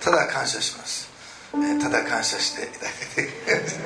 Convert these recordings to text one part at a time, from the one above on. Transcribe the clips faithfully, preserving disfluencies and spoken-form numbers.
ただ感謝します、えー、ただ感謝していただけて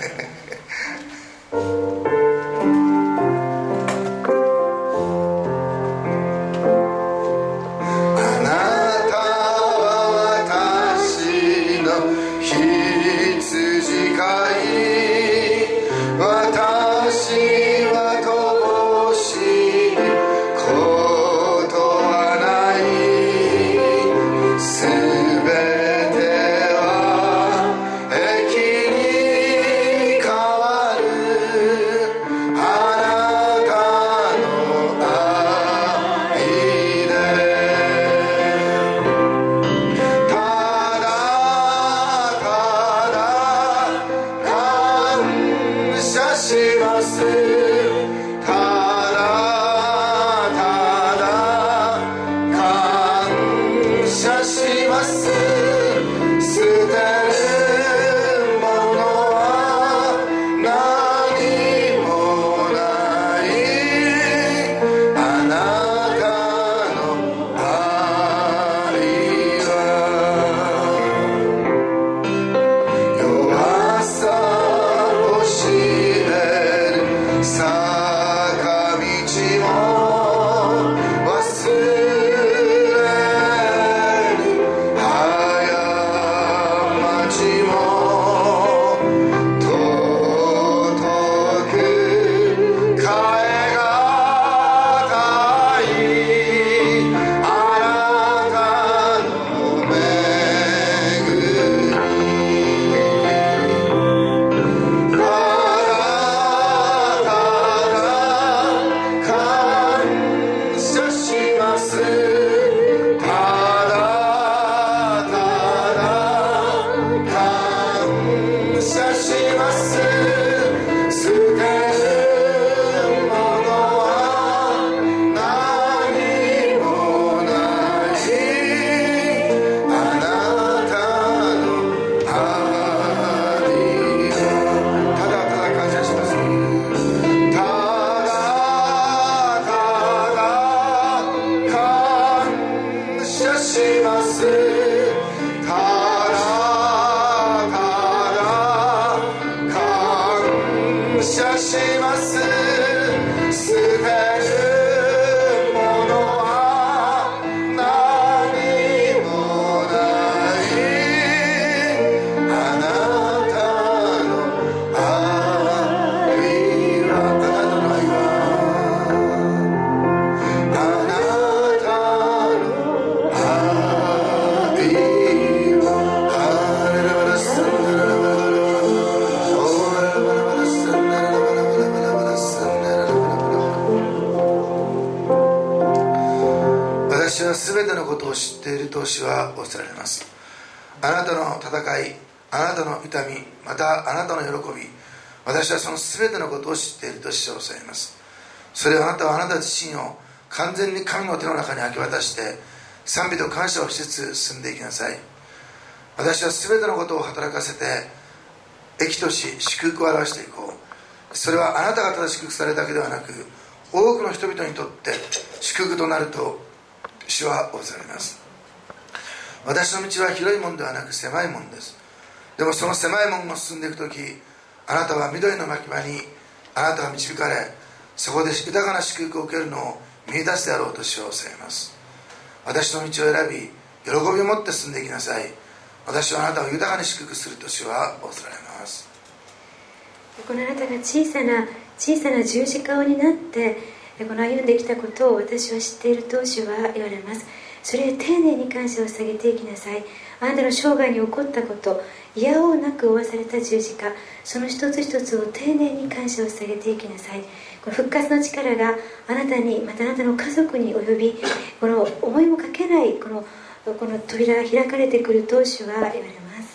主は仰せられます。あなたの戦い、あなたの痛み、またあなたの喜び、私はその全てのことを知っていると主は仰せられます。それはあなたはあなた自身を完全に神の手の中に明け渡して賛美と感謝をしつつ進んでいきなさい。私は全てのことを働かせて益とし祝福を表していこう。それはあなたがただ祝福されるだけではなく、多くの人々にとって祝福となると主は仰せられます。私の道は広いものではなく狭いものです。でもその狭いものを進んでいくとき、あなたは緑の牧場にあなたは導かれ、そこで豊かな祝福を受けるのを見出すであろうと主は仰せられます。私の道を選び喜びを持って進んでいきなさい。私はあなたを豊かに祝福すると主は仰せられます。 このあなたが小さな小さな十字架を担ってこの歩んできたことを私は知っていると主は言われます。それへ丁寧に感謝を捧げていきなさい。あなたの生涯に起こったこと、いやおうなく負わされた十字架、その一つ一つを丁寧に感謝を捧げていきなさい。この復活の力があなたに、またあなたの家族に及び、この思いもかけないこのこの扉が開かれてくると主は言われます。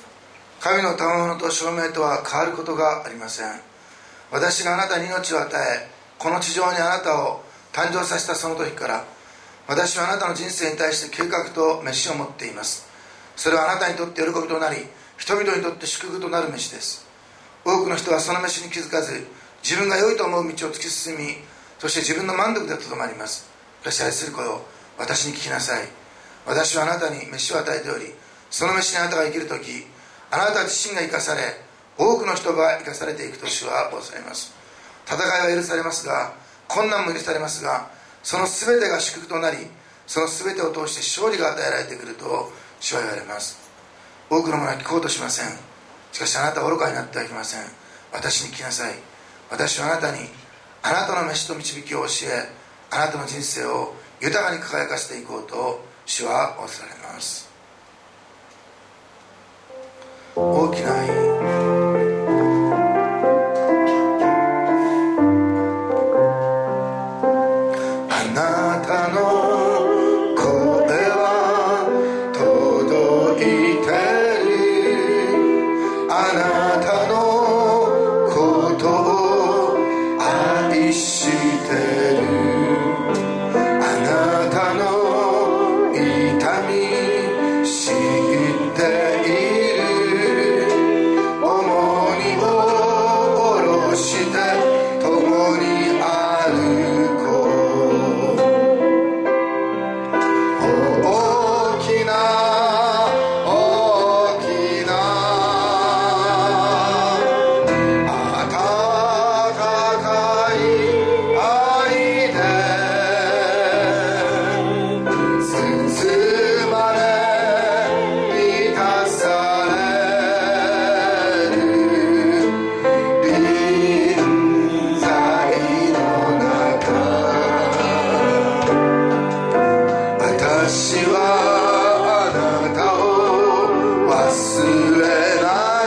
神の賜物と証明とは変わることがありません。私があなたに命を与え、この地上にあなたを誕生させたその時から、私はあなたの人生に対して計画と飯を持っています。それはあなたにとって喜びとなり、人々にとって祝福となる飯です。多くの人はその飯に気づかず、自分が良いと思う道を突き進み、そして自分の満足でとどまります。しかし愛する子よ、私に聞きなさい。私はあなたに飯を与えており、 その飯にあなたが生きるとき、あなた自身が生かされ、多くの人が生かされていくと主はおっしゃいます。戦いは許されますが、困難も許されますが、その全てが祝福となり、その全てを通して勝利が与えられてくると主は言われます。多くの者は聞こうとしません。しかしあなたは愚かになってはいけません。私に聞きなさい。私はあなたにあなたの飯と導きを教え、あなたの人生を豊かに輝かせていこうと主はおっしゃられます。大きな愛、あなたの声は届いてる。あなたのことを愛してる。あなたの痛み知っている。重荷を下ろして共に歩こう。大きな大きな温かい愛で包まれ満たされる臨在の中、私はあなたを忘れない。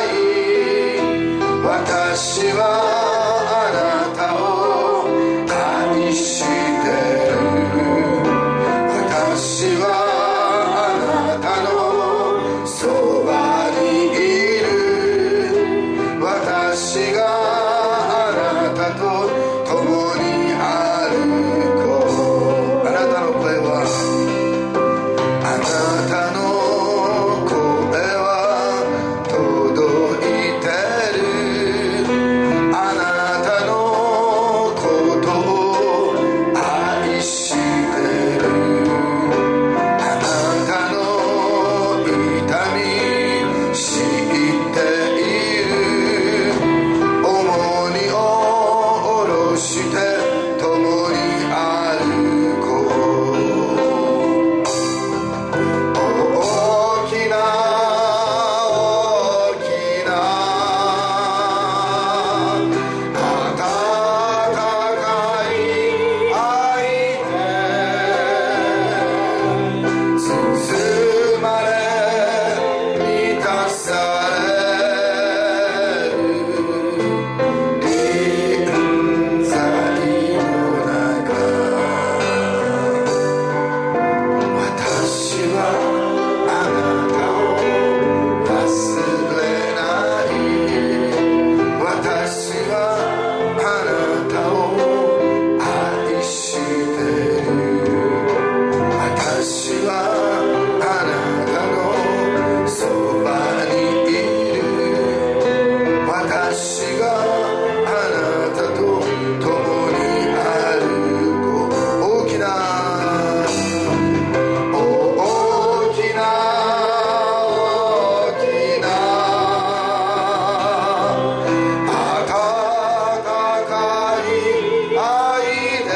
私はあなたを愛してる。私はあなたのそばにいる。私があなたと共に歩こう。あなたの声はあなたの声は届いてる。あなたのことを愛してる。あなたの痛み知っている。重荷を下ろして共に歩こう。大きな大きな温かい愛で包まれ満たされる臨在の中、私はあなたを忘れない。私はあなたを愛してる。私はあなたのそばにいる。私があなたと共に歩こう。大きな大きな大きな温かい愛で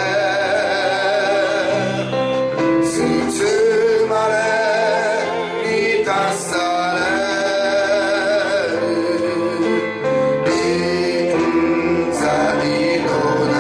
包まれ満たされる臨在の中、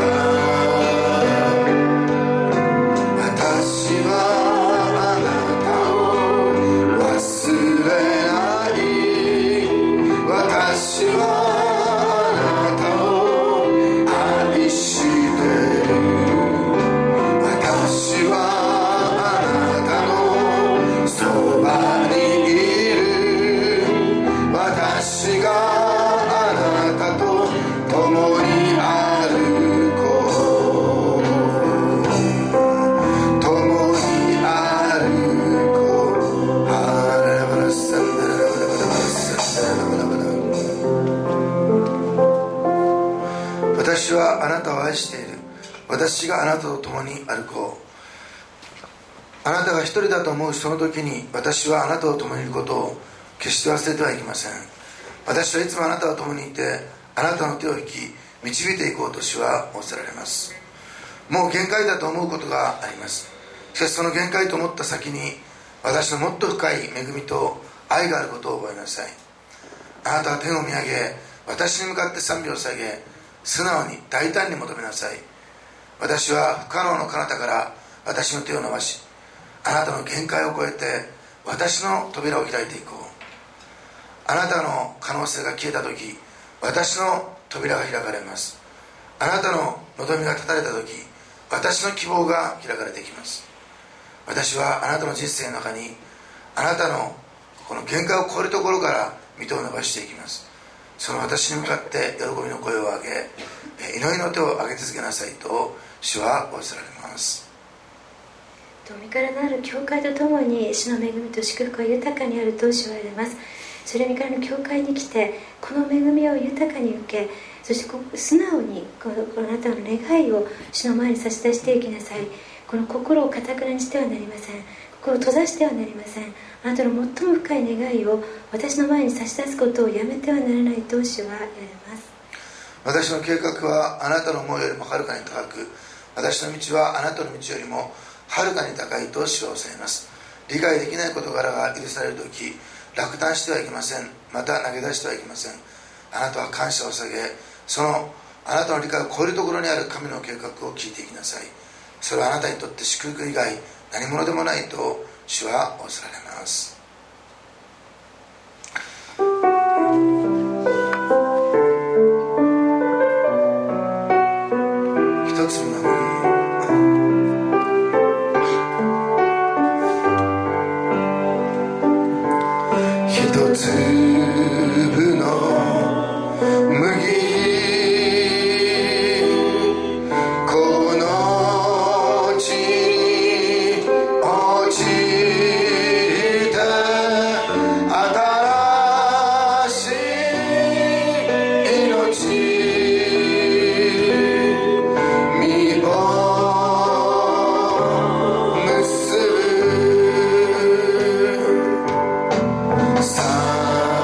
私はあなたを忘れない。私はあなたを愛してる。私はあなたのそばにいる。私があなたと共に歩こう。共に歩こう。ハラバラサンダラバラバラバラサンダラバラバラ。私はあなたを愛している。私があなたと共に歩こう。 あなたが一人だと思うその時に、私はあなたと共にいることを決して忘れてはいけません。私はいつもあなたと共にいて、あなたの手を引き導いていこうと主は仰せられます。もう限界だと思うことがあります。しかしその限界と思った先に、私のもっと深い恵みと愛があることを覚えなさい。あなたは天を見上げ、私に向かって賛美を下げ、素直に大胆に求めなさい。私は不可能の彼方から私の手を伸ばし、あなたの限界を超えて私の扉を開いていこう。あなたの可能性が消えた時、私の扉が開かれます。あなたの望みが断たれた時、私の希望が開かれていきます。私はあなたの人生の中に、あなたのこの限界を超えるところから御手を伸ばしていきます。その私に向かって喜びの声を上げ、祈りの手を上げ続けなさいと主は仰せられます。 身からなる教会とともに主の恵みと祝福が豊かにあると主は言われます。それは身からの教会に来て、この恵みを豊かに受け、そして素直にこのこのあなたの願いを主の前に差し出していきなさい。この心を堅くなにしてはなりません。心を閉ざしてはなりません。あなたの最も深い願いを私の前に差し出すことをやめてはならないと主は言われます。 私の計画はあなたの思いよりもはるかに高く、私の道はあなたの道よりもはるかに高いと主は教えます。理解できない事柄が許されるとき、落胆してはいけません。また投げ出してはいけません。あなたは感謝を捧げ、そのあなたの理解を超えるところにある神の計画を聞いていきなさい。それはあなたにとって祝福以外何者でもないと主は仰せられます。一つの一粒の麦、この地に落ちて新しい命、実を結ぶ。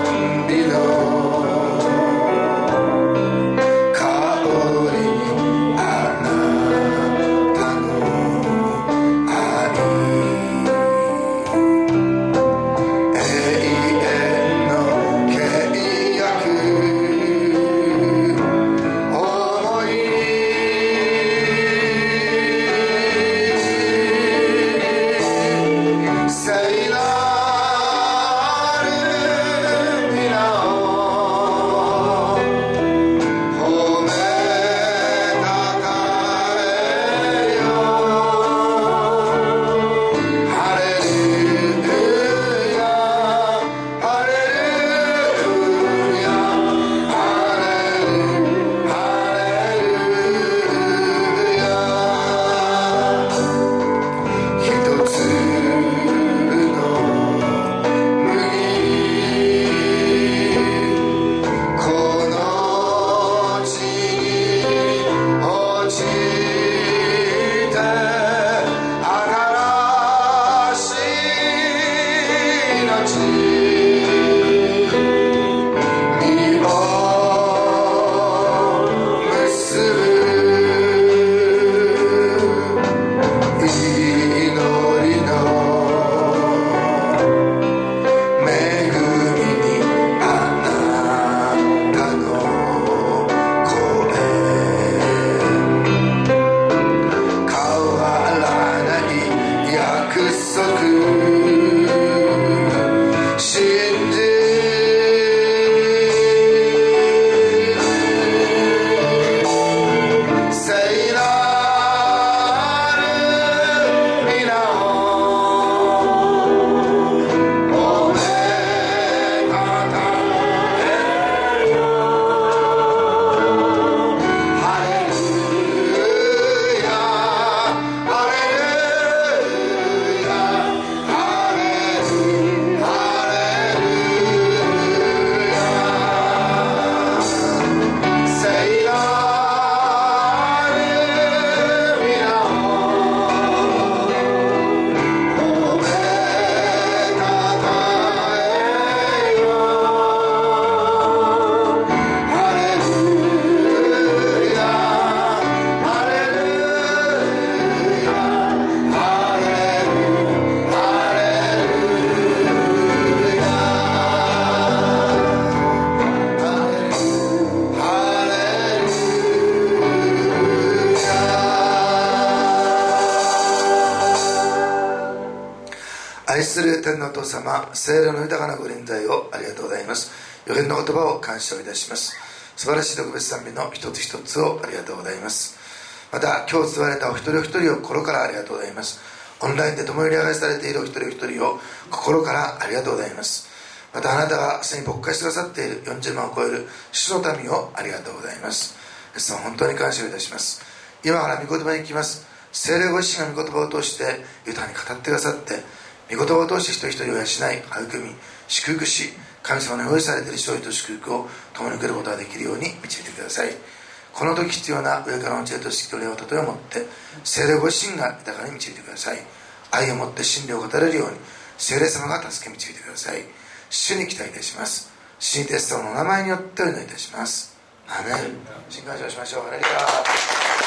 天のお父様、聖霊の豊かなご臨在をありがとうございます。予言の言葉を感謝をいたします。素晴らしい特別賛美の一つ一つをありがとうございます。また今日伝われたお一人お一人を心からありがとうございます。オンラインで共に礼拝されているお一人お一人を心からありがとうございます。またあなたがすでに牧会してくださっているよんじゅうまんを超える主の民をありがとうございます。イエス様、本当に感謝をいたします。今から御言葉に行きます。聖霊ご自身が御言葉を通して豊かに語ってくださって、御言葉を通して一人一人を養い、育み、祝福し、神様の用意されている勝利と祝福を共に受けることができるように導いてください。この時必要な上からの知恵と識と霊を例えを持って、聖霊ご自身が豊かに導いてください。愛を持って真理を語れるように聖霊様が助け導いてください。主に期待いたします。主イエス様の名前によってお祈りいたします。アーメン。新感謝をしましょう。ハレルヤ。